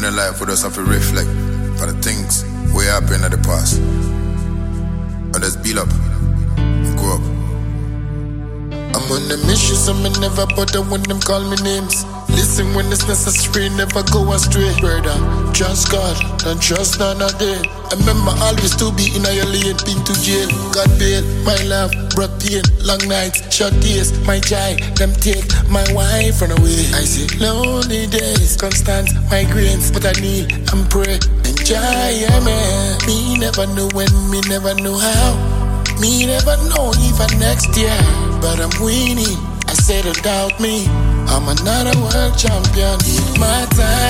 in the life we just have to reflect for the things we happen in the past. And just build up and grow up. I'm on a mission, so me never bother when them call me names. Listen when it's necessary, never go astray. Brother, trust God, and trust none of them. I remember always to be in a lane, been to jail. God bail, my love, brought pain. Long nights, short days, my joy, them take my wife run away. I see lonely days, constant migraines, but I kneel and pray. Enjoy, yeah, man. Me never know when, me never know how. Me never know even next year, but I'm winning. I said don't doubt me, I'm another world champion. My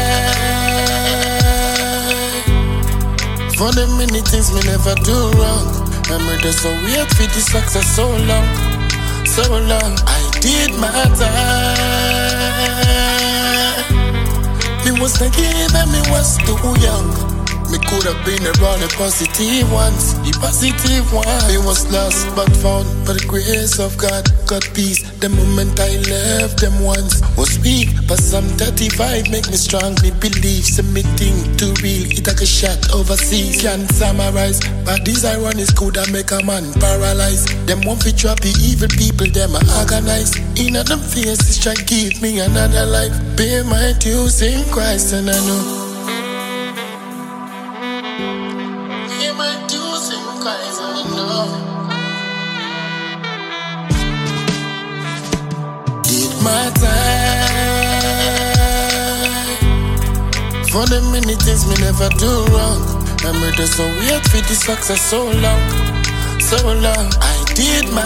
time for the many things me never do wrong. Remember just so wait for the success so long, so long. I did my time. Me was naive and me was too young. Me could have been around the positive ones, the positive one. Me was lost but found by the grace of God. Got peace the moment I left them once. Was weak but some 35 make me strong. Me believe submitting to real, it like a shot overseas. Can't summarize, but these ironies could have make a man paralyzed. Them won't fit trap the evil people, them are organized. In them faces try give me another life. Pay my dues in Christ and I know. Did my time for the many things me never do wrong. Remember just so wait for the success so long, so long. I did my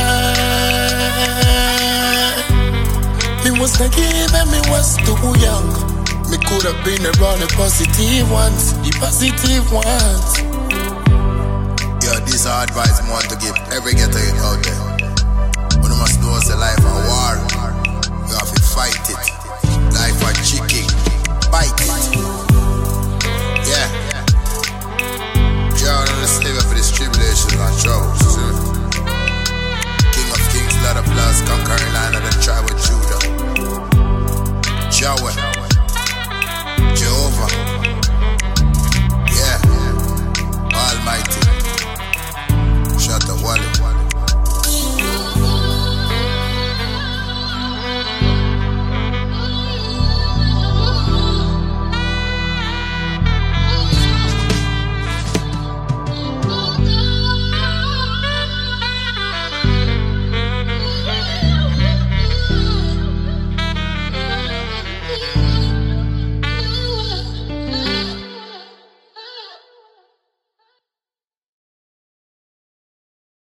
time. Me was naive and me was too young. Me could have been around the positive ones, the positive ones. Yeah, this is advice I want to give every ghetto youth out there. When you must know it's a life of war, you have to fight it. Life of chicken, bite it.